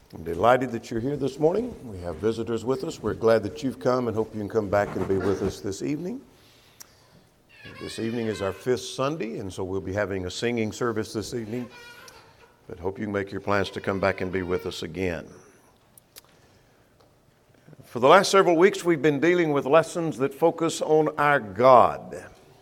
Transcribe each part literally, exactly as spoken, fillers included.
I'm delighted that you're here this morning. We have visitors with us. We're glad that you've come and hope you can come back and be with us this evening. This evening is our fifth Sunday, and so we'll be having a singing service this evening. But hope you can make your plans to come back and be with us again. For the last several weeks, we've been dealing with lessons that focus on our God.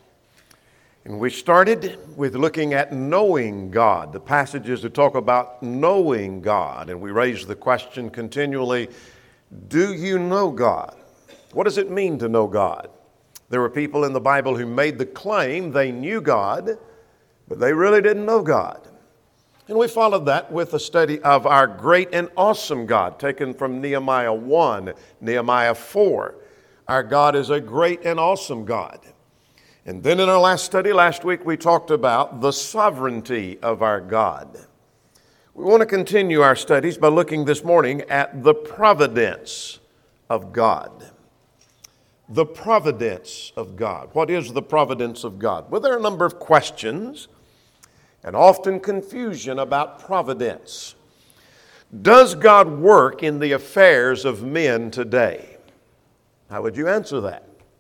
And we started with looking at knowing God, the passages that talk about knowing God. And we raised the question continually, do you know God? What does it mean to know God? There were people in the Bible who made the claim they knew God, but they really didn't know God. And we followed that with a study of our great and awesome God, taken from Nehemiah one, Nehemiah four. Our God is a great and awesome God. And then in our last study last week, we talked about the sovereignty of our God. We want to continue our studies by looking this morning at the providence of God. The providence of God. What is the providence of God? Well, there are a number of questions and often confusion about providence. Does God work in the affairs of men today? How would you answer that?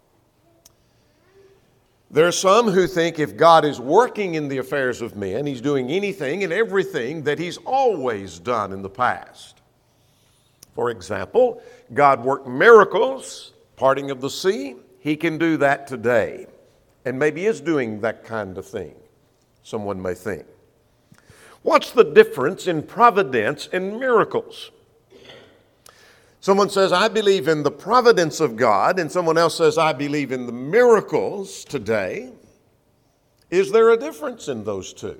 There are some who think if God is working in the affairs of men, He's doing anything and everything that He's always done in the past. For example, God worked miracles, parting of the sea. He can do that today, and maybe is doing that kind of thing, someone may think. What's the difference in providence and miracles? Someone says, I believe in the providence of God, and someone else says, I believe in the miracles today. Is there a difference in those two?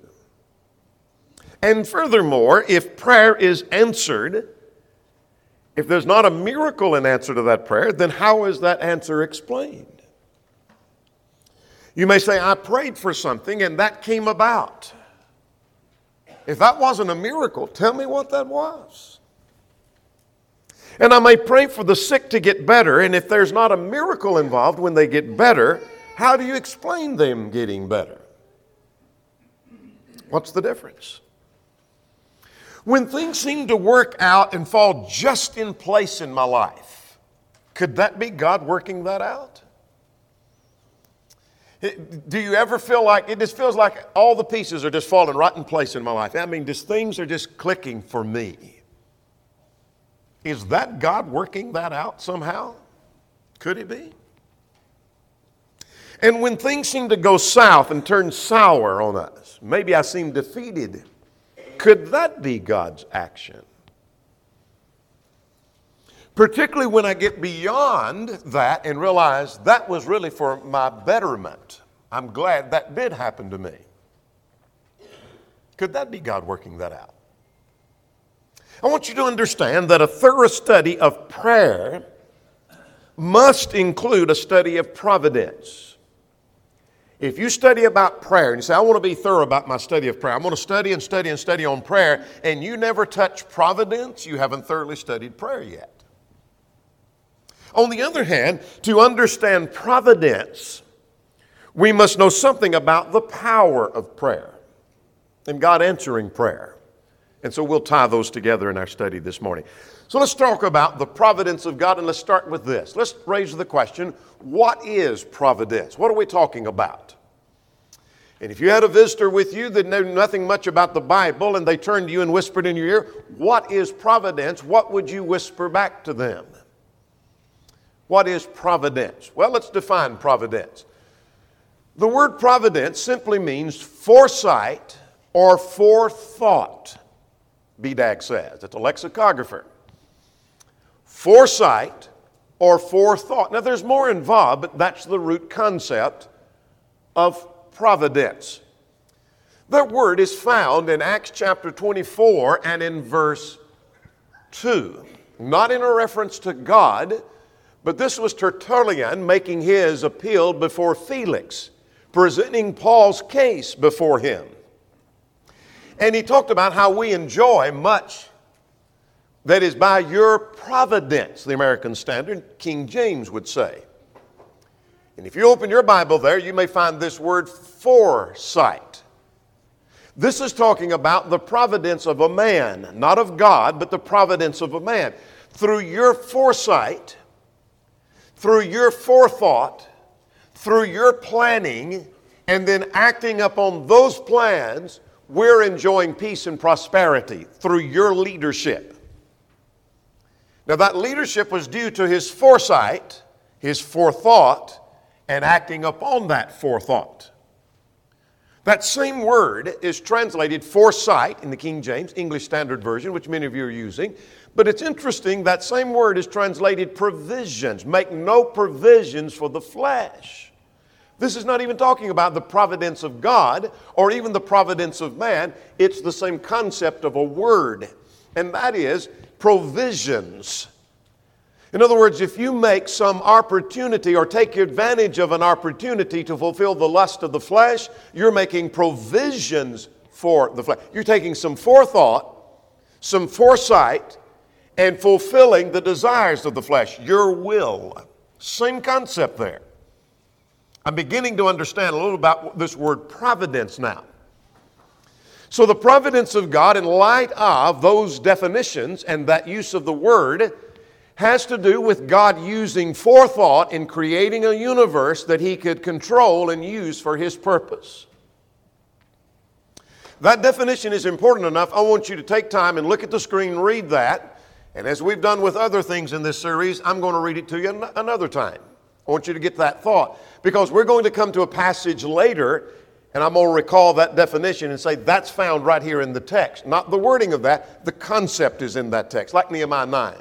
And furthermore, if prayer is answered, if there's not a miracle in answer to that prayer, then how is that answer explained? You may say, I prayed for something and that came about. If that wasn't a miracle, tell me what that was. And I may pray for the sick to get better, and if there's not a miracle involved when they get better, how do you explain them getting better? What's the difference? When things seem to work out and fall just in place in my life, could that be God working that out? Do you ever feel like, it just feels like all the pieces are just falling right in place in my life? I mean, just things are just clicking for me. Is that God working that out somehow? Could it be? And when things seem to go south and turn sour on us, maybe I seem defeated, could that be God's action? Particularly when I get beyond that and realize that was really for my betterment. I'm glad that did happen to me. Could that be God working that out? I want you to understand that a thorough study of prayer must include a study of providence. If you study about prayer and you say, I want to be thorough about my study of prayer, I'm going to study and study and study on prayer, and you never touch providence, you haven't thoroughly studied prayer yet. On the other hand, to understand providence, we must know something about the power of prayer and God answering prayer. And so we'll tie those together in our study this morning. So let's talk about the providence of God, and let's start with this. Let's raise the question, what is providence? What are we talking about? And if you had a visitor with you that knew nothing much about the Bible and they turned to you and whispered in your ear, what is providence? What would you whisper back to them? What is providence? Well, let's define providence. The word providence simply means foresight or forethought. B D A G says. It's a lexicographer. Foresight or forethought. Now there's more involved, but that's the root concept of providence. That word is found in Acts chapter twenty-four and in verse two. Not in a reference to God, but this was Tertullian making his appeal before Felix, presenting Paul's case before him. And he talked about how we enjoy much that is by your providence, the American Standard, King James would say. And if you open your Bible there, you may find this word foresight. This is talking about the providence of a man, not of God, but the providence of a man. Through your foresight, through your forethought, through your planning, and then acting upon those plans, we're enjoying peace and prosperity through your leadership. Now, that leadership was due to his foresight, his forethought, and acting upon that forethought. That same word is translated foresight in the King James, English Standard Version, which many of you are using. But it's interesting, that same word is translated provisions. Make no provisions for the flesh. This is not even talking about the providence of God or even the providence of man. It's the same concept of a word, and that is provisions. In other words, if you make some opportunity or take advantage of an opportunity to fulfill the lust of the flesh, you're making provisions for the flesh. You're taking some forethought, some foresight, and fulfilling the desires of the flesh, your will. Same concept there. I'm beginning to understand a little about this word providence now. So the providence of God, in light of those definitions and that use of the word, has to do with God using forethought in creating a universe that He could control and use for His purpose. That definition is important enough. I want you to take time and look at the screen, read that. And as we've done with other things in this series, I'm going to read it to you another time. I want you to get that thought, because we're going to come to a passage later, and I'm going to recall that definition and say that's found right here in the text. Not the wording of that, the concept is in that text, like Nehemiah nine.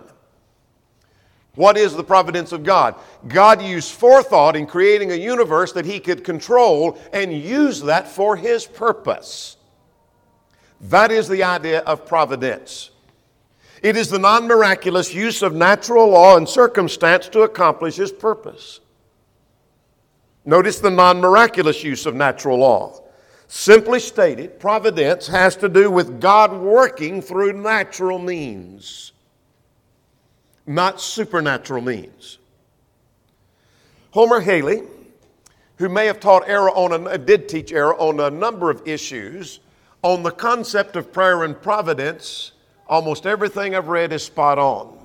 What is the providence of God? God used forethought in creating a universe that He could control and use that for His purpose. That is the idea of providence. It is the non-miraculous use of natural law and circumstance to accomplish His purpose. Notice the non-miraculous use of natural law. Simply stated, providence has to do with God working through natural means, not supernatural means. Homer Haley, who may have taught error on a, did teach error on a number of issues on the concept of prayer and providence, almost everything I've read is spot on.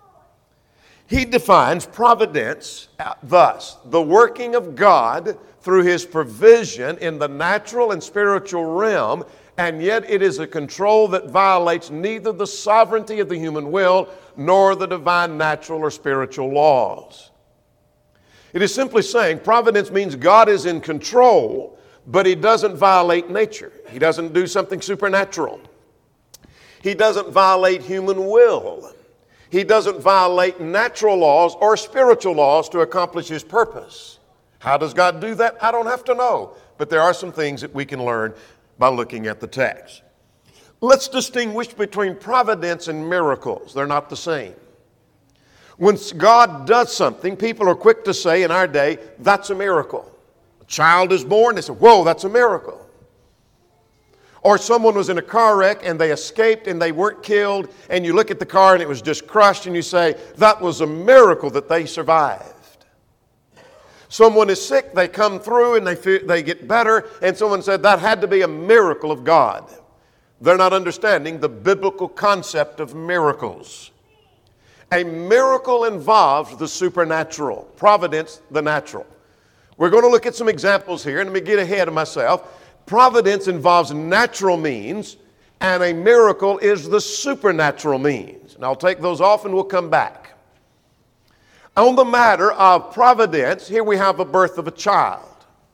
He defines providence thus: the working of God through His provision in the natural and spiritual realm, and yet it is a control that violates neither the sovereignty of the human will nor the divine natural or spiritual laws. It is simply saying providence means God is in control, but He doesn't violate nature. He doesn't do something supernatural. He doesn't violate human will. He doesn't violate natural laws or spiritual laws to accomplish His purpose. How does God do that? I don't have to know, but there are some things that we can learn by looking at the text. Let's distinguish between providence and miracles. They're not the same. When God does something, people are quick to say in our day, that's a miracle. A child is born, they say, whoa, that's a miracle. Or someone was in a car wreck and they escaped and they weren't killed, and you look at the car and it was just crushed and you say, that was a miracle that they survived. Someone is sick, they come through and they, feel, they get better, and someone said that had to be a miracle of God. They're not understanding the biblical concept of miracles. A miracle involves the supernatural, providence, the natural. We're going to look at some examples here, and let me get ahead of myself. Providence involves natural means, and a miracle is the supernatural means. And I'll take those off and we'll come back. On the matter of providence, here we have a birth of a child.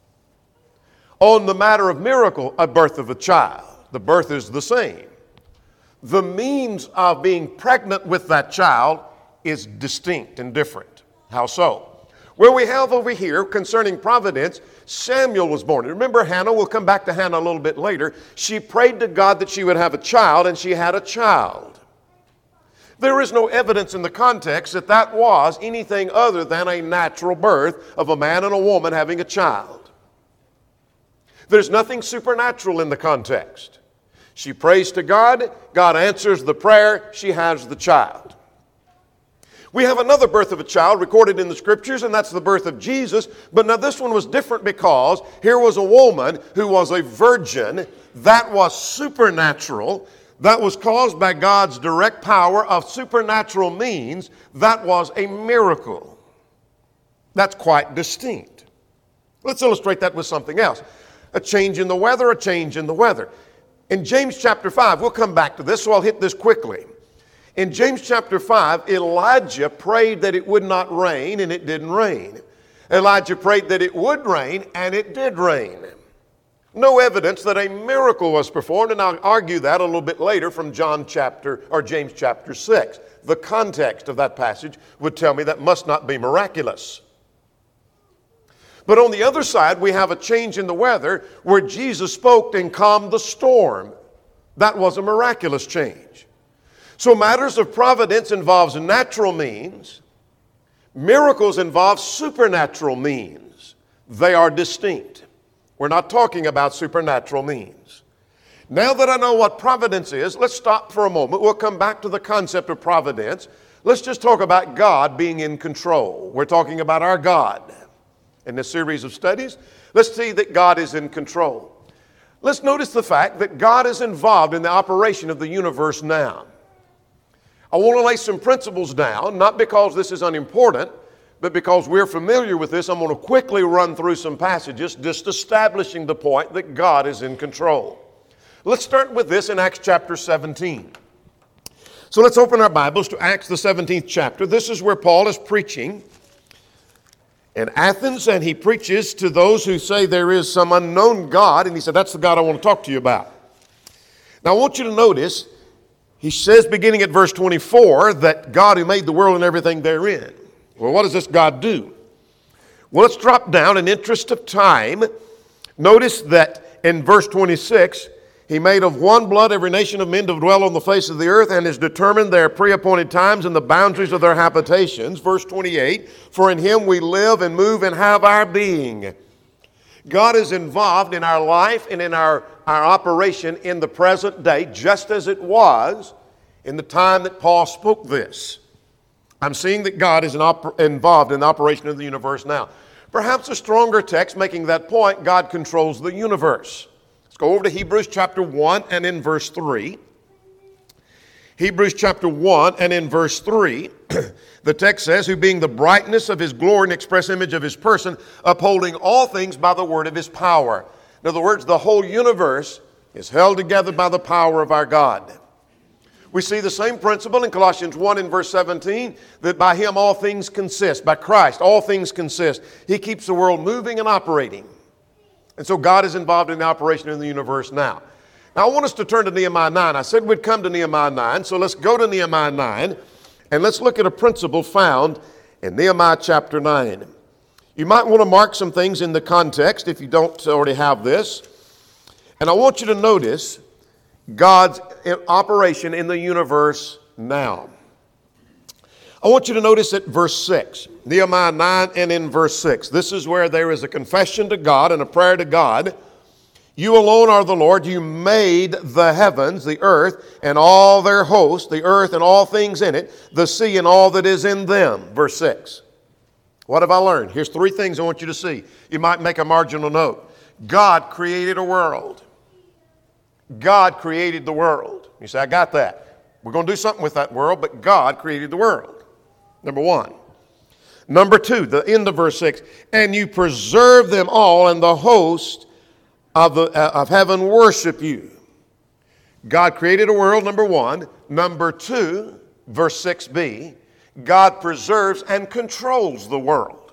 On the matter of miracle, a birth of a child. The birth is the same. The means of being pregnant with that child is distinct and different. How so? Well, we have over here concerning providence, Samuel was born. Remember Hannah? We'll come back to Hannah a little bit later. She prayed to God that she would have a child, and she had a child. There is no evidence in the context that that was anything other than a natural birth of a man and a woman having a child. There's nothing supernatural in the context. She prays to God, God answers the prayer, she has the child. We have another birth of a child recorded in the scriptures, and that's the birth of Jesus. But now this one was different because here was a woman who was a virgin. That was supernatural. That was caused by God's direct power of supernatural means. That was a miracle. That's quite distinct. Let's illustrate that with something else. A change in the weather, a change in the weather. In James chapter five, we'll come back to this, so I'll hit this quickly. In James chapter five, Elijah prayed that it would not rain, and it didn't rain. Elijah prayed that it would rain, and it did rain. No evidence that a miracle was performed, and I'll argue that a little bit later from John chapter, or James chapter six. The context of that passage would tell me that must not be miraculous. But on the other side, we have a change in the weather where Jesus spoke and calmed the storm. That was a miraculous change. So matters of providence involves natural means. Miracles involve supernatural means. They are distinct. We're not talking about supernatural means. Now that I know what providence is, let's stop for a moment. We'll come back to the concept of providence. Let's just talk about God being in control. We're talking about our God. In this series of studies, let's see that God is in control. Let's notice the fact that God is involved in the operation of the universe now. I want to lay some principles down, not because this is unimportant, but because we're familiar with this. I'm going to quickly run through some passages just establishing the point that God is in control. Let's start with this in Acts chapter seventeen. So let's open our Bibles to Acts the seventeenth chapter. This is where Paul is preaching in Athens, and he preaches to those who say there is some unknown God, and he said, that's the God I want to talk to you about. Now I want you to notice, he says beginning at verse twenty-four that God who made the world and everything therein. Well, what does this God do? Well, let's drop down in interest of time. Notice that in verse twenty-six, he made of one blood every nation of men to dwell on the face of the earth, and has determined their pre-appointed times and the boundaries of their habitations. Verse twenty-eight, for in him we live and move and have our being. God is involved in our life and in our, our operation in the present day, just as it was in the time that Paul spoke this. I'm seeing that God is op- involved in the operation of the universe now. Perhaps a stronger text making that point, God controls the universe. Let's go over to Hebrews chapter one and in verse three. Hebrews chapter one and in verse three, the text says, who being the brightness of his glory and express image of his person, upholding all things by the word of his power. In other words, the whole universe is held together by the power of our God. We see the same principle in Colossians one and verse seventeen, that by him all things consist. By Christ, all things consist. He keeps the world moving and operating. And so God is involved in the operation in the universe now. Now I want us to turn to Nehemiah nine. I said we'd come to Nehemiah nine, so let's go to Nehemiah nine and let's look at a principle found in Nehemiah chapter nine. You might want to mark some things in the context if you don't already have this. And I want you to notice God's operation in the universe now. I want you to notice at verse six, Nehemiah nine and in verse six. This is where there is a confession to God and a prayer to God. You alone are the Lord. You made the heavens, the earth, and all their host, the earth and all things in it, the sea and all that is in them. Verse six. What have I learned? Here's three things I want you to see. You might make a marginal note. God created a world. God created the world. You say, I got that. We're going to do something with that world, but God created the world. Number one. Number two, the end of verse six. And you preserve them all, and the host of, the, uh, of heaven worship you. God created a world, number one. Number two, verse six b, God preserves and controls the world.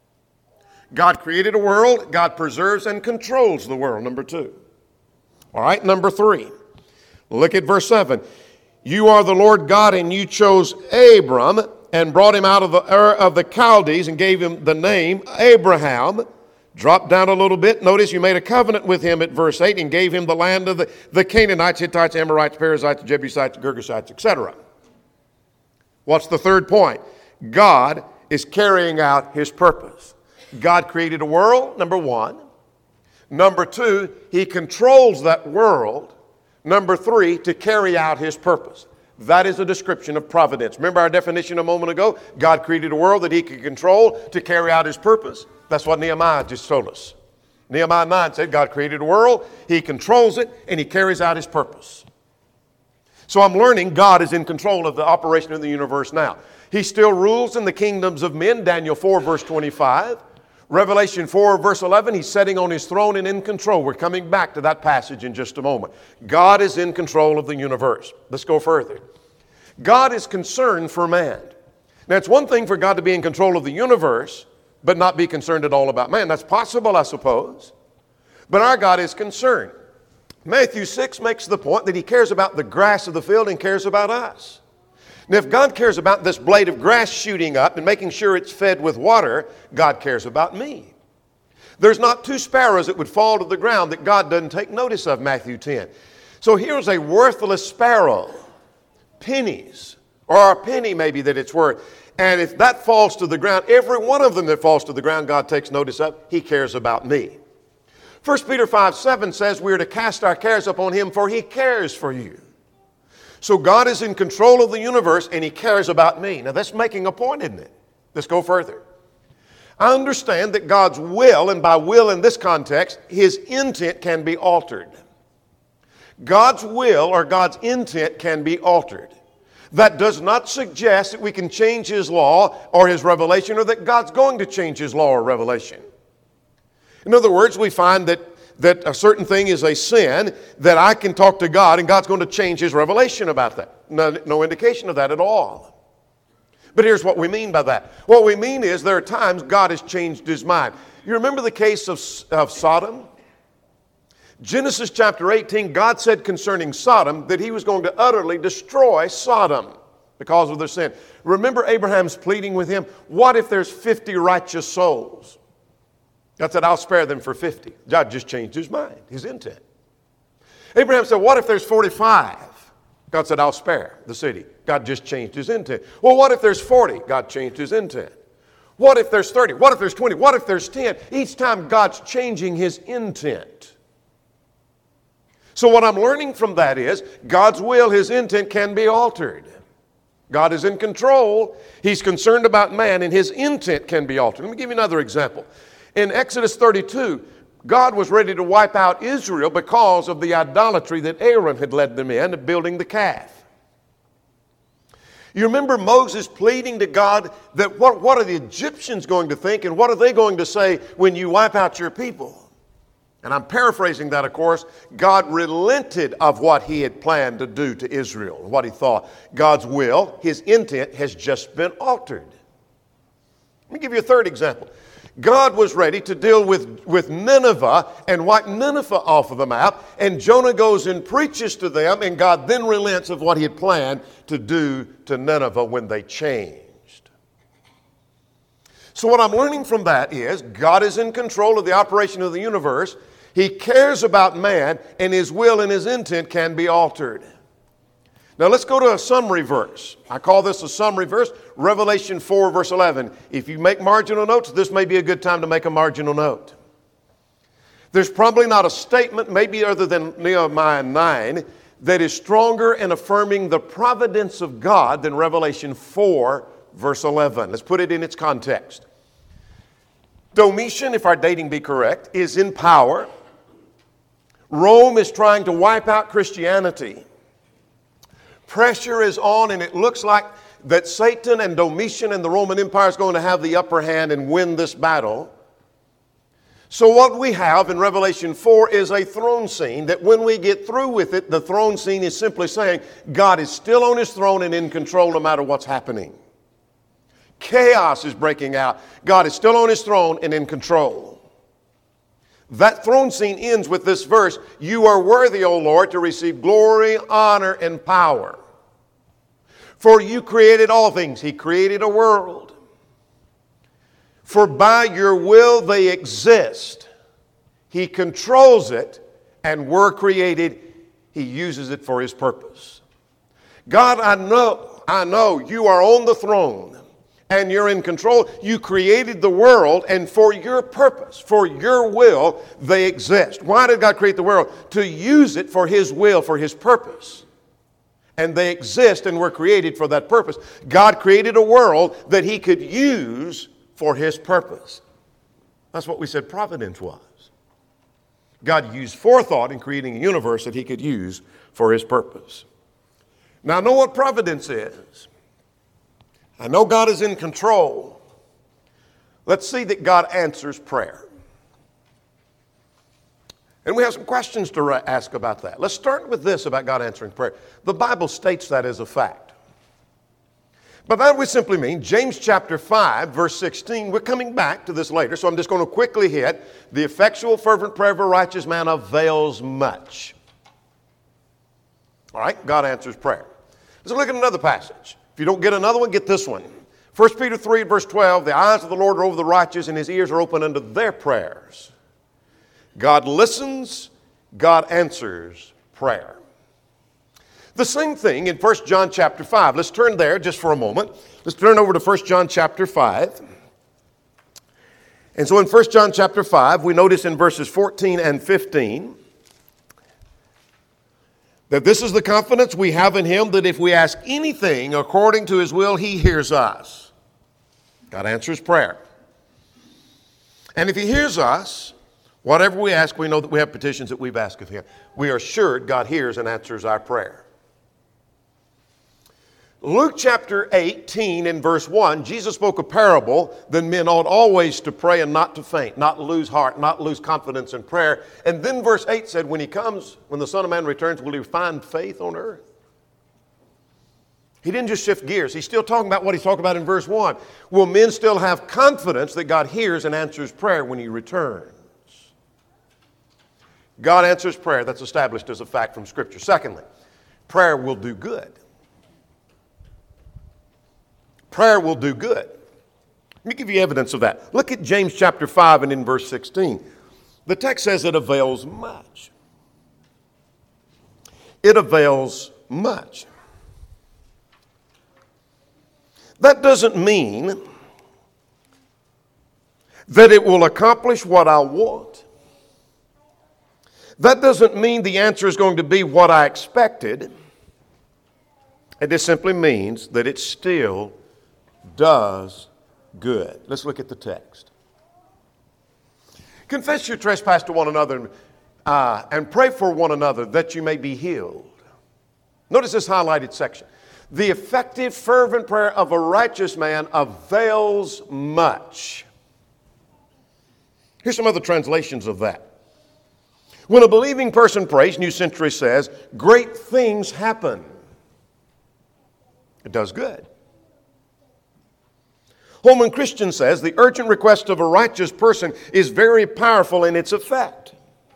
God created a world, God preserves and controls the world, number two. All right, number three. Look at verse seven. You are the Lord God, and you chose Abram and brought him out of the Ur of the Chaldees and gave him the name Abraham. Drop down a little bit. Notice you made a covenant with him at verse eight and gave him the land of the, the Canaanites, Hittites, Amorites, Perizzites, Jebusites, Girgashites, et cetera. What's the third point? God is carrying out his purpose. God created a world, number one. Number two, he controls that world. Number three, to carry out his purpose. That is a description of providence. Remember our definition a moment ago? God created a world that he could control to carry out his purpose. That's what Nehemiah just told us. Nehemiah nine said God created a world, he controls it, and he carries out his purpose. So I'm learning God is in control of the operation of the universe now. He still rules in the kingdoms of men, Daniel four verse twenty-five. Revelation four verse eleven, he's sitting on his throne and in control. We're coming back to that passage in just a moment. God is in control of the universe. Let's go further. God is concerned for man. Now it's one thing for God to be in control of the universe, but not be concerned at all about man. That's possible, I suppose. But our God is concerned. Matthew six makes the point that he cares about the grass of the field and cares about us. Now, if God cares about this blade of grass shooting up and making sure it's fed with water, God cares about me. There's not two sparrows that would fall to the ground that God doesn't take notice of, Matthew ten. So here's a worthless sparrow, pennies, or a penny maybe that it's worth. And if that falls to the ground, every one of them that falls to the ground, God takes notice of. He cares about me. First Peter five seven says we are to cast our cares upon him, for he cares for you. So God is in control of the universe and he cares about me. Now that's making a point, isn't it? Let's go further. I understand that God's will, and by will in this context, his intent can be altered. God's will or God's intent can be altered. That does not suggest that we can change his law or his revelation, or that God's going to change his law or revelation. In other words, we find that, that a certain thing is a sin, that I can talk to God and God's going to change his revelation about that. No, no indication of that at all. But here's what we mean by that. What we mean is there are times God has changed his mind. You remember the case of, of Sodom? Genesis chapter eighteen, God said concerning Sodom that he was going to utterly destroy Sodom because of their sin. Remember Abraham's pleading with him, what if there's fifty righteous souls? God said, I'll spare them for fifty. God just changed his mind, his intent. Abraham said, what if there's forty-five? God said, I'll spare the city. God just changed his intent. Well, what if there's forty? God changed his intent. What if there's thirty? What if there's twenty? What if there's ten? Each time God's changing his intent. So what I'm learning from that is God's will, his intent can be altered. God is in control. He's concerned about man, and his intent can be altered. Let me give you another example. In Exodus thirty-two, God was ready to wipe out Israel because of the idolatry that Aaron had led them in, building the calf. You remember Moses pleading to God that what, what are the Egyptians going to think, and what are they going to say when you wipe out your people? And I'm paraphrasing that, of course. God relented of what he had planned to do to Israel, what he thought. God's will, his intent, has just been altered. Let me give you a third example. God was ready to deal with, with Nineveh and wipe Nineveh off of the map, and Jonah goes and preaches to them, and God then relents of what he had planned to do to Nineveh when they changed. So what I'm learning from that is God is in control of the operation of the universe. He cares about man, and his will and his intent can be altered. Now let's go to a summary verse. I call this a summary verse, Revelation four verse eleven. If you make marginal notes, this may be a good time to make a marginal note. There's probably not a statement, maybe other than Nehemiah nine, that is stronger in affirming the providence of God than Revelation four verse eleven. Let's put it in its context. Domitian, if our dating be correct, is in power. Rome is trying to wipe out Christianity. Pressure is on, and it looks like that Satan and Domitian and the Roman Empire is going to have the upper hand and win this battle. So what we have in Revelation four is a throne scene that when we get through with it, the throne scene is simply saying God is still on his throne and in control no matter what's happening. Chaos is breaking out. God is still on his throne and in control. That throne scene ends with this verse, you are worthy, O Lord, to receive glory, honor, and power. For you created all things. He created a world. For by your will they exist. He controls it, and were created. He uses it for his purpose. God, I know, I know you are on the throne. And you're in control. You created the world, and for your purpose, for your will, they exist. Why did God create the world? To use it for his will, for his purpose. And they exist and were created for that purpose. God created a world that he could use for his purpose. That's what we said providence was. God used forethought in creating a universe that he could use for his purpose. Now I know what providence is. I know God is in control. Let's see that God answers prayer. And we have some questions to ask about that. Let's start with this about God answering prayer. The Bible states that as a fact. But that would simply mean, James chapter five, verse sixteen, we're coming back to this later, so I'm just going to quickly hit, the effectual fervent prayer of a righteous man avails much. All right, God answers prayer. Let's look at another passage. If you don't get another one, get this one. First Peter three, verse twelve, the eyes of the Lord are over the righteous, and his ears are open unto their prayers. God listens, God answers prayer. The same thing in First John chapter five. Let's turn there just for a moment. Let's turn over to First John chapter five. And so in First John chapter five, we notice in verses fourteen and fifteen that this is the confidence we have in him, that if we ask anything according to his will, he hears us. God answers prayer. And if he hears us, whatever we ask, we know that we have petitions that we've asked of him. We are assured God hears and answers our prayer. Luke chapter eighteen and verse one, Jesus spoke a parable that men ought always to pray and not to faint, not lose heart, not lose confidence in prayer. And then verse eight said, when he comes, when the Son of Man returns, will he find faith on earth? He didn't just shift gears. He's still talking about what he's talking about in verse one. Will men still have confidence that God hears and answers prayer when he returns? God answers prayer. That's established as a fact from Scripture. Secondly, prayer will do good. Prayer will do good. Let me give you evidence of that. Look at James chapter five and in verse sixteen. The text says it avails much. It avails much. That doesn't mean that it will accomplish what I want. That doesn't mean the answer is going to be what I expected. It just simply means that it still does good. Let's look at the text. Confess your trespass to one another uh, and pray for one another that you may be healed. Notice this highlighted section. The effective, fervent prayer of a righteous man avails much. Here's some other translations of that. When a believing person prays, New Century says, great things happen. It does good. Holman Christian says, the urgent request of a righteous person is very powerful in its effect.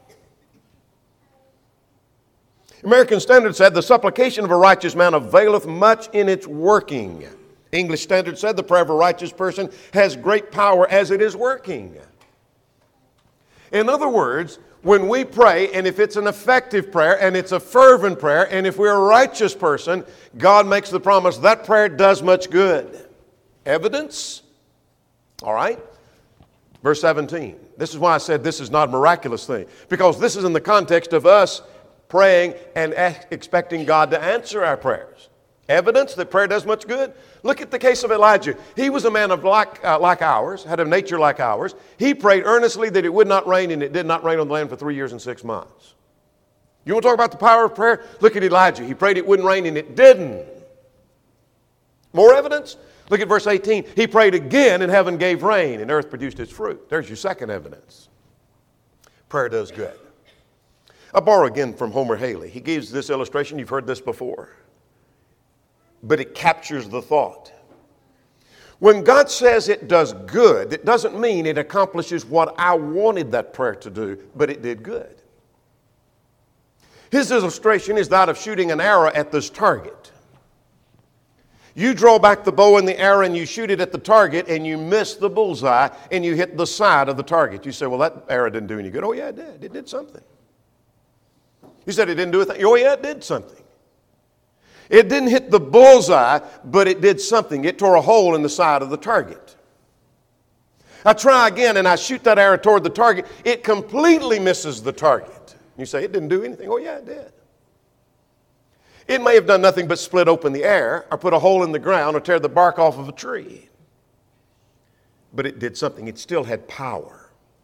American Standard said, the supplication of a righteous man availeth much in its working. English Standard said, the prayer of a righteous person has great power as it is working. In other words, when we pray, and if it's an effective prayer, and it's a fervent prayer, and if we're a righteous person, God makes the promise that prayer does much good. Evidence? All right. Verse seventeen. This is why I said this is not a miraculous thing. Because this is in the context of us praying and expecting God to answer our prayers. Evidence that prayer does much good? Look at the case of Elijah. He was a man of like, uh, like ours, had a nature like ours. He prayed earnestly that it would not rain, and it did not rain on the land for three years and six months. You want to talk about the power of prayer? Look at Elijah. He prayed it wouldn't rain, and it didn't. More evidence? Look at verse eighteen. He prayed again, and heaven gave rain, and earth produced its fruit. There's your second evidence. Prayer does good. I borrow again from Homer Haley. He gives this illustration. You've heard this before. But it captures the thought. When God says it does good, it doesn't mean it accomplishes what I wanted that prayer to do, but it did good. His illustration is that of shooting an arrow at this target. You draw back the bow and the arrow and you shoot it at the target and you miss the bullseye and you hit the side of the target. You say, well, that arrow didn't do any good. Oh, yeah, it did. It did something. You said it didn't do a thing. Oh, yeah, it did something. It didn't hit the bullseye, but it did something. It tore a hole in the side of the target. I try again and I shoot that arrow toward the target. It completely misses the target. You say, it didn't do anything. Oh, yeah, it did. It may have done nothing but split open the air or put a hole in the ground or tear the bark off of a tree. But it did something. It still had power.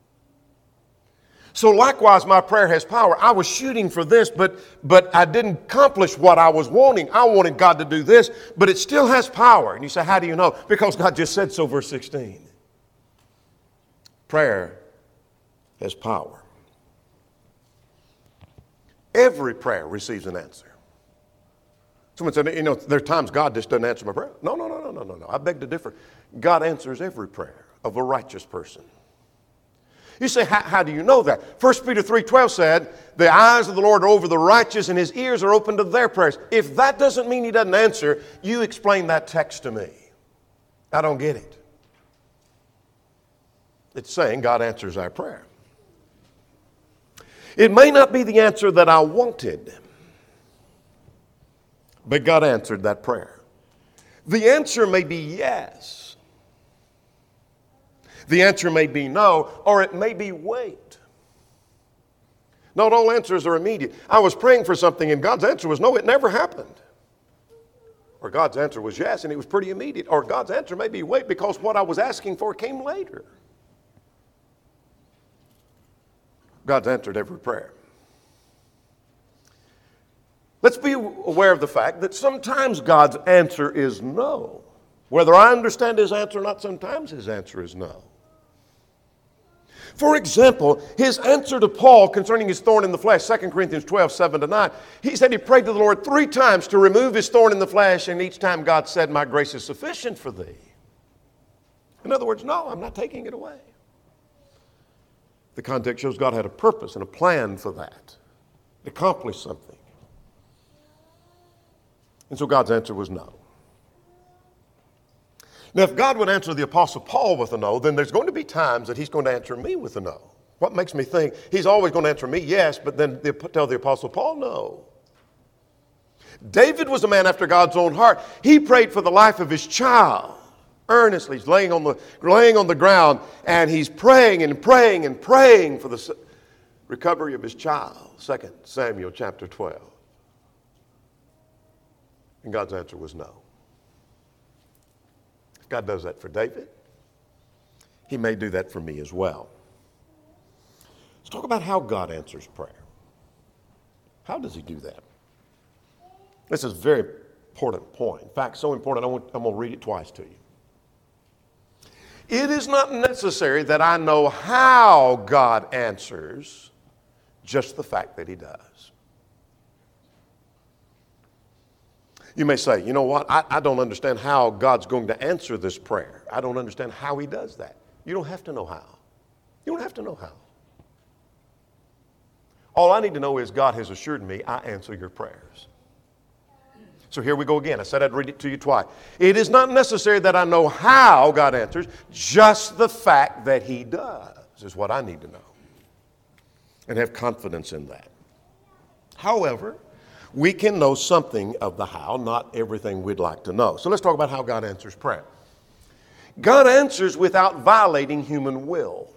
So likewise, my prayer has power. I was shooting for this, but, but I didn't accomplish what I was wanting. I wanted God to do this, but it still has power. And you say, how do you know? Because God just said so, verse sixteen. Prayer has power. Every prayer receives an answer. Someone said, you know, there are times God just doesn't answer my prayer. No, no, no, no, no, no, no. I beg to differ. God answers every prayer of a righteous person. You say, how, how do you know that? First Peter three twelve said, the eyes of the Lord are over the righteous and his ears are open to their prayers. If that doesn't mean he doesn't answer, you explain that text to me. I don't get it. It's saying God answers our prayer. It may not be the answer that I wanted, but God answered that prayer. The answer may be yes. The answer may be no, or it may be wait. Not all answers are immediate. I was praying for something and God's answer was no, it never happened. Or God's answer was yes, and it was pretty immediate. Or God's answer may be wait because what I was asking for came later. God's answered every prayer. Let's be aware of the fact that sometimes God's answer is no. Whether I understand his answer or not, sometimes his answer is no. For example, his answer to Paul concerning his thorn in the flesh, Second Corinthians twelve, seven to nine, he said he prayed to the Lord three times to remove his thorn in the flesh, and each time God said, my grace is sufficient for thee. In other words, no, I'm not taking it away. The context shows God had a purpose and a plan for that. It accomplished something. And so God's answer was no. Now, if God would answer the Apostle Paul with a no, then there's going to be times that he's going to answer me with a no. What makes me think he's always going to answer me yes, but then tell the Apostle Paul no? David was a man after God's own heart. He prayed for the life of his child earnestly. He's laying on the, laying on the ground, and he's praying and praying and praying for the recovery of his child. Second Samuel chapter twelve. And God's answer was no. God does that for David. He may do that for me as well. Let's talk about how God answers prayer. How does he do that? This is a very important point. In fact, so important, I want, I'm going to read it twice to you. It is not necessary that I know how God answers, just the fact that he does. You may say, you know what, I, I don't understand how God's going to answer this prayer. I don't understand how he does that. You don't have to know how. You don't have to know how. All I need to know is God has assured me I answer your prayers. So here we go again. I said I'd read it to you twice. It is not necessary that I know how God answers, just the fact that he does is what I need to know. And have confidence in that. However, we can know something of the how, not everything we'd like to know. So let's talk about how God answers prayer. God answers without violating human will.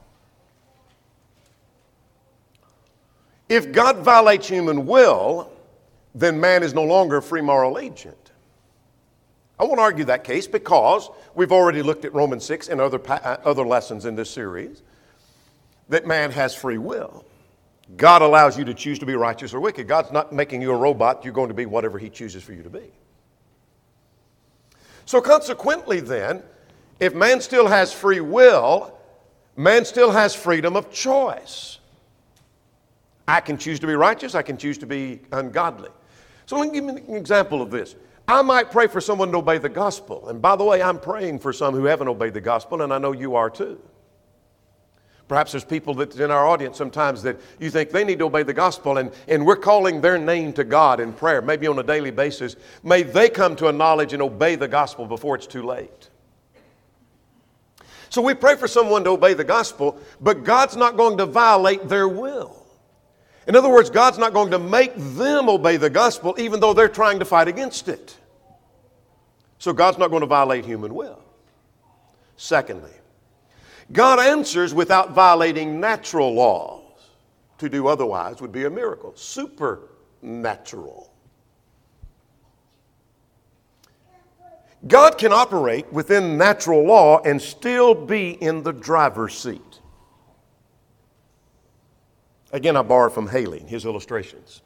If God violates human will, then man is no longer a free moral agent. I won't argue that case because we've already looked at Romans six and other, other lessons in this series that man has free will. God allows you to choose to be righteous or wicked. God's not making you a robot. You're going to be whatever he chooses for you to be. So consequently then, if man still has free will, man still has freedom of choice. I can choose to be righteous. I can choose to be ungodly. So let me give you an example of this. I might pray for someone to obey the gospel. And by the way, I'm praying for some who haven't obeyed the gospel, and I know you are too. Perhaps there's people that's in our audience sometimes that you think they need to obey the gospel, and, and we're calling their name to God in prayer, maybe on a daily basis. May they come to a knowledge and obey the gospel before it's too late. So we pray for someone to obey the gospel, but God's not going to violate their will. In other words, God's not going to make them obey the gospel even though they're trying to fight against it. So God's not going to violate human will. Secondly, God answers without violating natural laws. To do otherwise would be a miracle. Supernatural. God can operate within natural law and still be in the driver's seat. Again, I borrowed from Haley, his illustrations.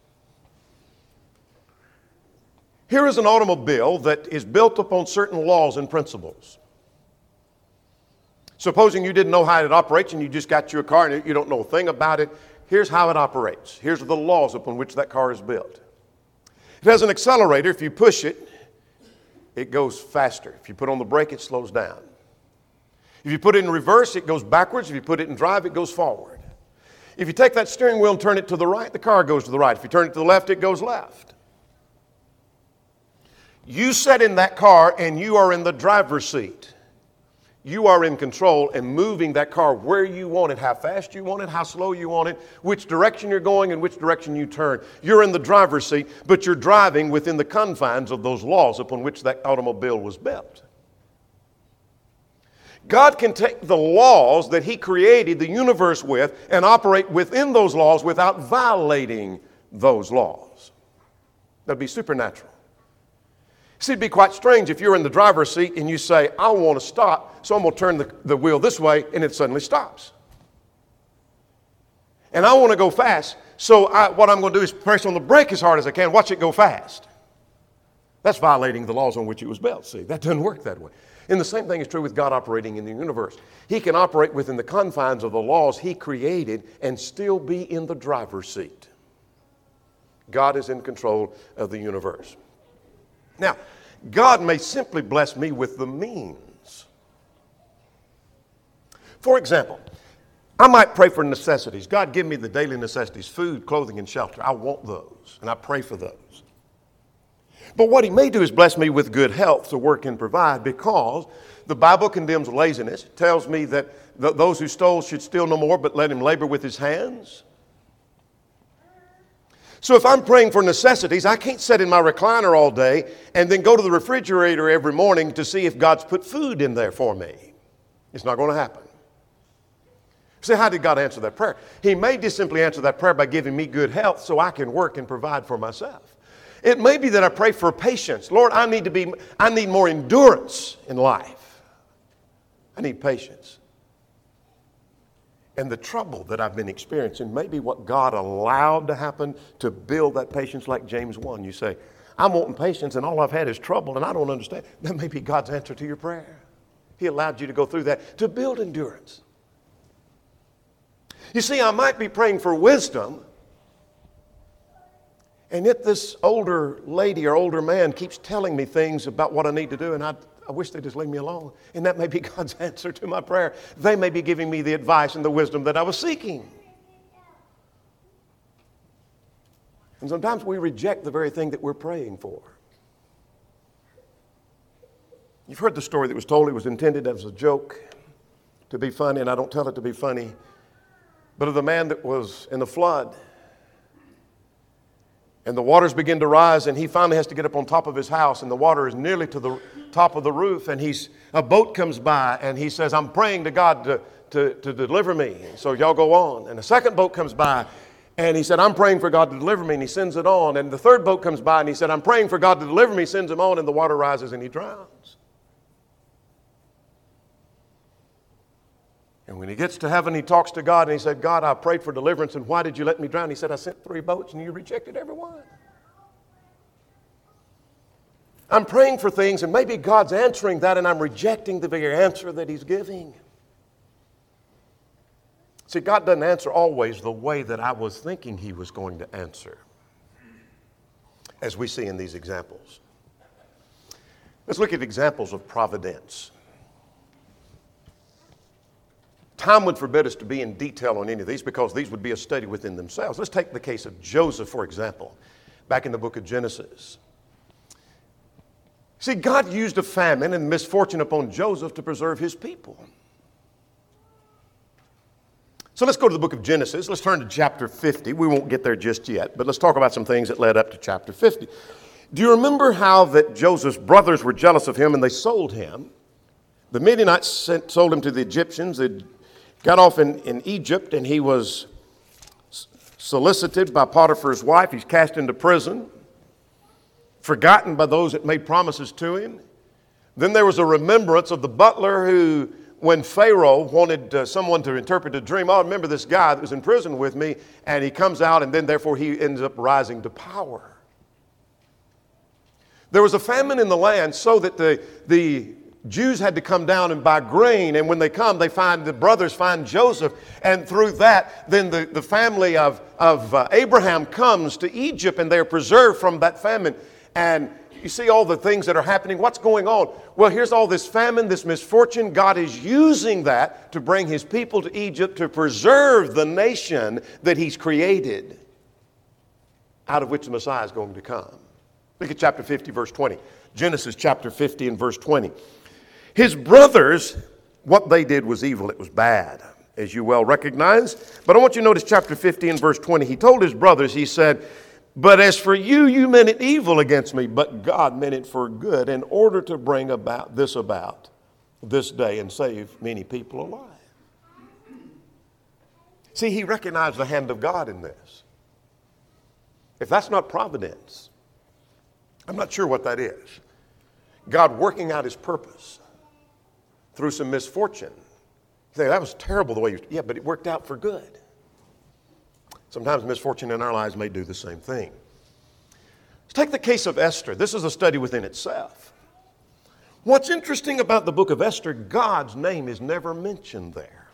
Here is an automobile that is built upon certain laws and principles. Supposing you didn't know how it operates and you just got your car and you don't know a thing about it, here's how it operates. Here's the laws upon which that car is built. It has an accelerator. If you push it, it goes faster. If you put on the brake, it slows down. If you put it in reverse, it goes backwards. If you put it in drive, it goes forward. If you take that steering wheel and turn it to the right, the car goes to the right. If you turn it to the left, it goes left. You sit in that car and you are in the driver's seat. You are in control and moving that car where you want it, how fast you want it, how slow you want it, which direction you're going and which direction you turn. You're in the driver's seat, but you're driving within the confines of those laws upon which that automobile was built. God can take the laws that He created the universe with and operate within those laws without violating those laws. That'd be supernatural. See, it'd be quite strange if you're in the driver's seat and you say, I want to stop, so I'm going to turn the, the wheel this way, and it suddenly stops. And I want to go fast, so I, what I'm going to do is press on the brake as hard as I can, watch it go fast. That's violating the laws on which it was built. See, that doesn't work that way. And the same thing is true with God operating in the universe. He can operate within the confines of the laws He created and still be in the driver's seat. God is in control of the universe. Now, God may simply bless me with the means. For example, I might pray for necessities. God, give me the daily necessities, food, clothing, and shelter. I want those, and I pray for those. But what He may do is bless me with good health to work and provide, because the Bible condemns laziness. It tells me that th- those who stole should steal no more, but let him labor with his hands. So if I'm praying for necessities, I can't sit in my recliner all day and then go to the refrigerator every morning to see if God's put food in there for me. It's not going to happen. See, how did God answer that prayer? He may just simply answer that prayer by giving me good health so I can work and provide for myself. It may be that I pray for patience. Lord, I need to be, I need more endurance in life. I need patience. And the trouble that I've been experiencing may be what God allowed to happen to build that patience, like James one. You say, I'm wanting patience and all I've had is trouble and I don't understand. That may be God's answer to your prayer. He allowed you to go through that to build endurance. You see, I might be praying for wisdom, and yet this older lady or older man keeps telling me things about what I need to do, and I I wish they'd just leave me alone. And that may be God's answer to my prayer. They may be giving me the advice and the wisdom that I was seeking. And sometimes we reject the very thing that we're praying for. You've heard the story that was told. It was intended as a joke, to be funny, and I don't tell it to be funny, but of the man that was in the flood. And the waters begin to rise, and he finally has to get up on top of his house, and the water is nearly to the top of the roof, and he's a boat comes by, and he says, I'm praying to God to, to, to deliver me. So y'all go on. And the second boat comes by, and he said, I'm praying for God to deliver me, and he sends it on. And the third boat comes by, and he said, I'm praying for God to deliver me, sends him on, and the water rises, and he drowns. And when he gets to heaven, he talks to God, and he said, God, I prayed for deliverance, and why did you let me drown? He said, I sent three boats, and you rejected every one. I'm praying for things, and maybe God's answering that, and I'm rejecting the very answer that He's giving. See, God doesn't answer always the way that I was thinking He was going to answer, as we see in these examples. Let's look at examples of providence. Time would forbid us to be in detail on any of these because these would be a study within themselves. Let's take the case of Joseph, for example, back in the book of Genesis. See, God used a famine and misfortune upon Joseph to preserve his people. So let's go to the book of Genesis. Let's turn to chapter fifty. We won't get there just yet, but let's talk about some things that led up to chapter fifty. Do you remember how that Joseph's brothers were jealous of him and they sold him? The Midianites sent, sold him to the Egyptians. They got off in, in Egypt, and he was solicited by Potiphar's wife. He's cast into prison, forgotten by those that made promises to him. Then there was a remembrance of the butler who, when Pharaoh wanted uh, someone to interpret a dream, I remember this guy that was in prison with me, and he comes out, and then therefore he ends up rising to power. There was a famine in the land so that the, the Jews had to come down and buy grain, and when they come, they find, the brothers find Joseph, and through that, then the, the family of, of uh, Abraham comes to Egypt, and they are preserved from that famine. And you see all the things that are happening. What's going on? Well, here's all this famine, this misfortune. God is using that to bring his people to Egypt to preserve the nation that he's created, out of which the Messiah is going to come. Look at chapter fifty, verse twenty. Genesis chapter fifty and verse twenty. His brothers, what they did was evil. It was bad, as you well recognize. But I want you to notice chapter fifty and verse twenty. He told his brothers, he said, "But as for you, you meant it evil against me, but God meant it for good in order to bring about this about this day and save many people alive." See, he recognized the hand of God in this. If that's not providence, I'm not sure what that is. God working out his purpose through some misfortune. You say, that was terrible the way you... Yeah, but it worked out for good. Sometimes misfortune in our lives may do the same thing. Let's take the case of Esther. This is a study within itself. What's interesting about the book of Esther, God's name is never mentioned there.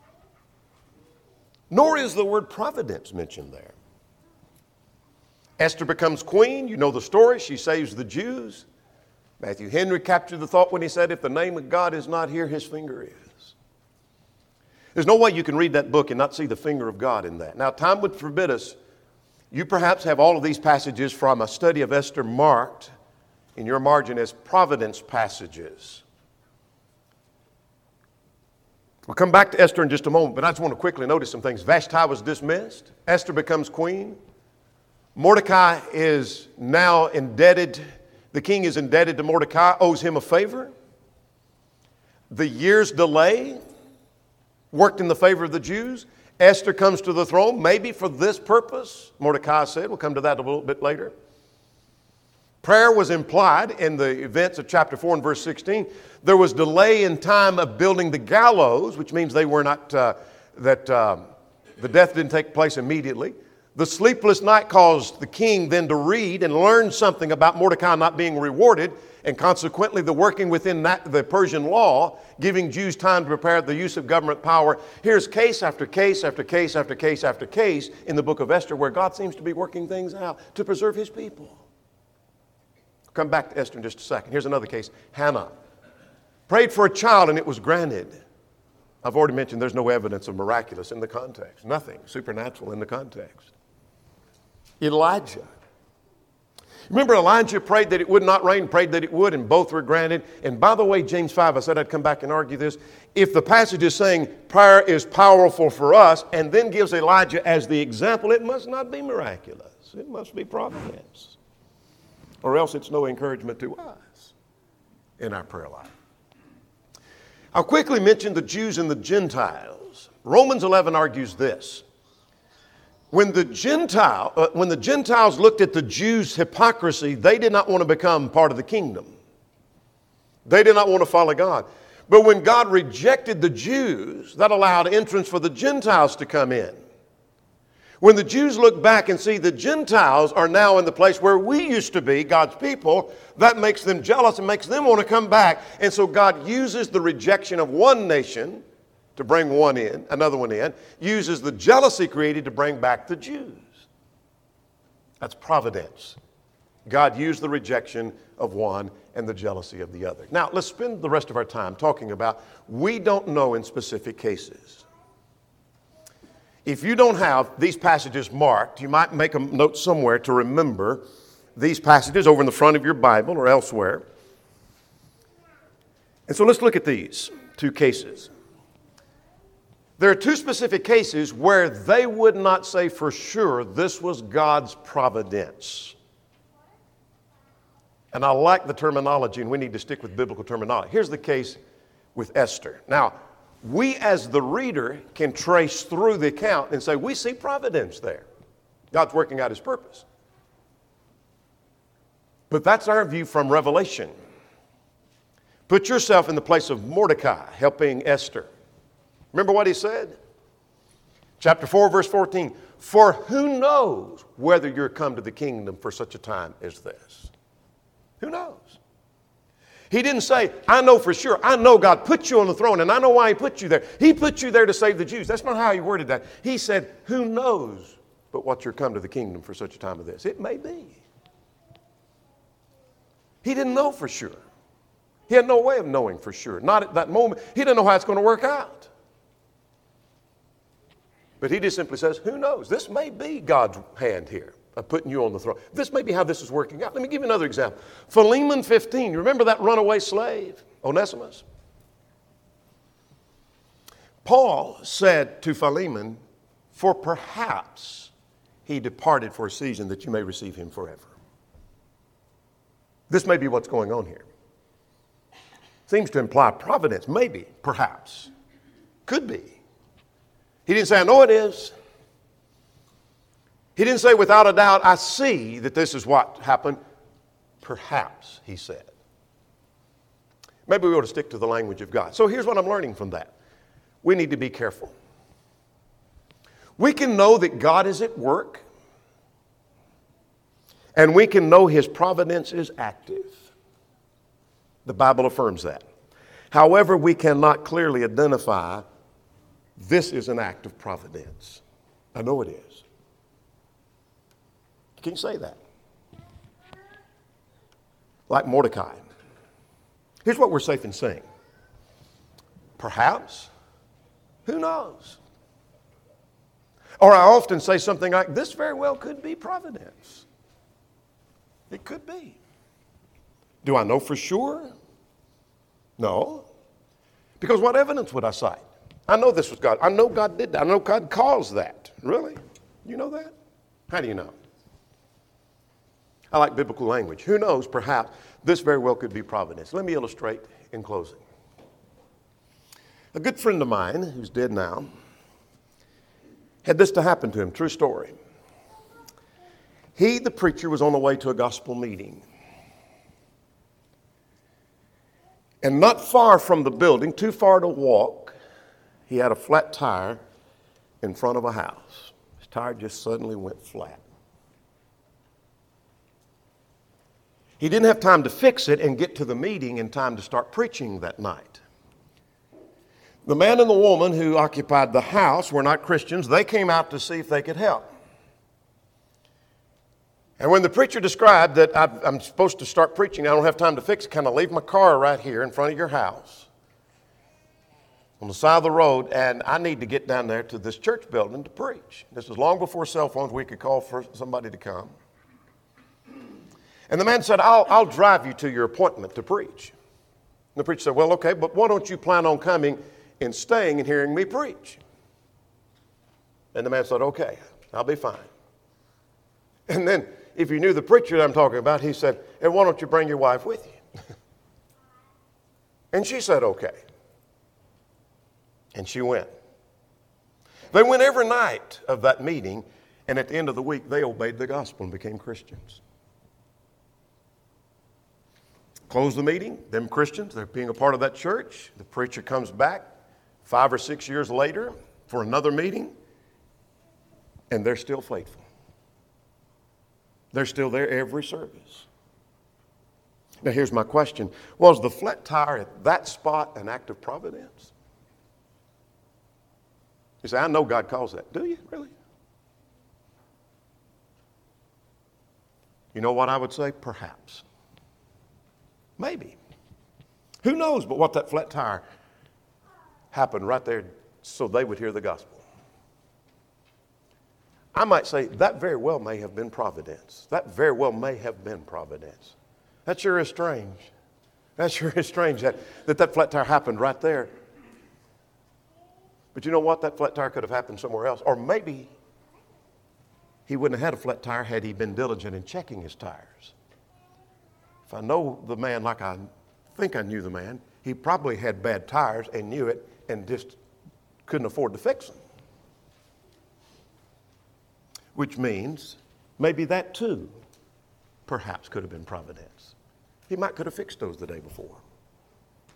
Nor is the word providence mentioned there. Esther becomes queen. You know the story. She saves the Jews. Matthew Henry captured the thought when he said, if the name of God is not here, his finger is. There's no way you can read that book and not see the finger of God in that. Now, time would forbid us. You perhaps have all of these passages from a study of Esther marked in your margin as providence passages. We'll come back to Esther in just a moment, but I just want to quickly notice some things. Vashti was dismissed. Esther becomes queen. Mordecai is now indebted. The king is indebted to Mordecai, owes him a favor. The year's delay worked in the favor of the Jews. Esther comes to the throne, maybe for this purpose, Mordecai said. We'll come to that a little bit later. Prayer was implied in the events of chapter four and verse sixteen. There was delay in time of building the gallows, which means they were not, uh, that uh, the death didn't take place immediately. The sleepless night caused the king then to read and learn something about Mordecai not being rewarded, and consequently the working within that, the Persian law, giving Jews time to prepare the use of government power. Here's case after case after case after case after case in the book of Esther where God seems to be working things out to preserve his people. I'll come back to Esther in just a second. Here's another case. Hannah prayed for a child and it was granted. I've already mentioned there's no evidence of miraculous in the context. Nothing supernatural in the context. Elijah. Remember, Elijah prayed that it would not rain, prayed that it would, and both were granted. And by the way, James five, I said I'd come back and argue this. If the passage is saying prayer is powerful for us and then gives Elijah as the example, it must not be miraculous. It must be providence. Or else it's no encouragement to us in our prayer life. I'll quickly mention the Jews and the Gentiles. Romans eleven argues this. When the Gentile, uh, when the Gentiles looked at the Jews' hypocrisy, they did not want to become part of the kingdom. They did not want to follow God. But when God rejected the Jews, that allowed entrance for the Gentiles to come in. When the Jews look back and see the Gentiles are now in the place where we used to be, God's people, that makes them jealous and makes them want to come back. And so God uses the rejection of one nation to bring one in, another one in, uses the jealousy created to bring back the Jews. That's providence. God used the rejection of one and the jealousy of the other. Now, let's spend the rest of our time talking about we don't know in specific cases. If you don't have these passages marked, you might make a note somewhere to remember these passages over in the front of your Bible or elsewhere. And so let's look at these two cases. There are two specific cases where they would not say for sure this was God's providence. And I like the terminology, and we need to stick with biblical terminology. Here's the case with Esther. Now, we as the reader can trace through the account and say, we see providence there. God's working out his purpose. But that's our view from Revelation. Put yourself in the place of Mordecai helping Esther. Remember what he said? Chapter four, verse fourteen. For who knows whether you're come to the kingdom for such a time as this? Who knows? He didn't say, I know for sure. I know God put you on the throne, and I know why He put you there. He put you there to save the Jews. That's not how He worded that. He said, who knows but what you're come to the kingdom for such a time as this? It may be. He didn't know for sure. He had no way of knowing for sure. Not at that moment. He didn't know how it's going to work out. But he just simply says, who knows? This may be God's hand here of putting you on the throne. This may be how this is working out. Let me give you another example. Philemon fifteen. You remember that runaway slave, Onesimus? Paul said to Philemon, for perhaps he departed for a season that you may receive him forever. This may be what's going on here. Seems to imply providence. Maybe, perhaps. Could be. He didn't say, I know it is. He didn't say, without a doubt, I see that this is what happened. Perhaps, he said. Maybe we ought to stick to the language of God. So here's what I'm learning from that. We need to be careful. We can know that God is at work, and we can know His providence is active. The Bible affirms that. However, we cannot clearly identify this is an act of providence. I know it is. You can't say that. Like Mordecai. Here's what we're safe in saying. Perhaps. Who knows? Or I often say something like, this very well could be providence. It could be. Do I know for sure? No. Because what evidence would I cite? I know this was God. I know God did that. I know God caused that. Really? You know that? How do you know? I like biblical language. Who knows? Perhaps this very well could be providence. Let me illustrate in closing. A good friend of mine, who's dead now, had this to happen to him. True story. He, the preacher, was on the way to a gospel meeting. And not far from the building, too far to walk, he had a flat tire in front of a house. His tire just suddenly went flat. He didn't have time to fix it and get to the meeting in time to start preaching that night. The man and the woman who occupied the house were not Christians. They came out to see if they could help. And when the preacher described that I'm supposed to start preaching, I don't have time to fix it, can I leave my car right here in front of your house on the side of the road, and I need to get down there to this church building to preach. This was long before cell phones. We could call for somebody to come. And the man said, I'll, I'll drive you to your appointment to preach. And the preacher said, well, okay, but why don't you plan on coming and staying and hearing me preach? And the man said, okay, I'll be fine. And then, if you knew the preacher that I'm talking about, he said, and why don't you bring your wife with you? And she said, okay. And she went. They went every night of that meeting, and at the end of the week, they obeyed the gospel and became Christians. Close the meeting, them Christians, they're being a part of that church. The preacher comes back five or six years later for another meeting, and they're still faithful. They're still there every service. Now here's my question. Was the flat tire at that spot an act of providence? You say, I know God calls that. Do you? Really? You know what I would say? Perhaps. Maybe. Who knows but what that flat tire happened right there so they would hear the gospel. I might say that very well may have been providence. That very well may have been providence. That sure is strange. That sure is strange that that, that flat tire happened right there. But you know what? That flat tire could have happened somewhere else. Or maybe he wouldn't have had a flat tire had he been diligent in checking his tires. If I know the man like I think I knew the man, he probably had bad tires and knew it and just couldn't afford to fix them. Which means maybe that too perhaps could have been providence. He might could have fixed those the day before.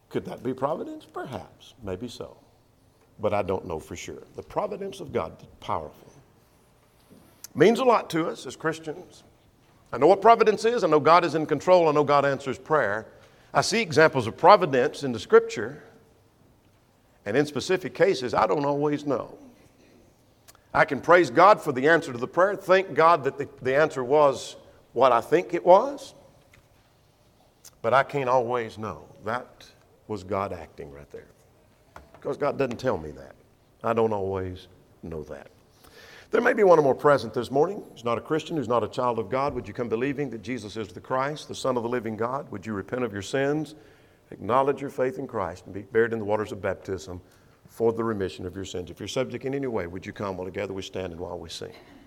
Could that be providence? Perhaps, maybe so. But I don't know for sure. The providence of God is powerful. Means a lot to us as Christians. I know what providence is. I know God is in control. I know God answers prayer. I see examples of providence in the Scripture. And in specific cases, I don't always know. I can praise God for the answer to the prayer. Thank God that the, the answer was what I think it was. But I can't always know. That was God acting right there. Because God doesn't tell me that. I don't always know that. There may be one or more present this morning who's not a Christian, who's not a child of God. Would you come believing that Jesus is the Christ, the Son of the living God? Would you repent of your sins, acknowledge your faith in Christ, and be buried in the waters of baptism for the remission of your sins? If you're subject in any way, would you come while together we stand and while we sing?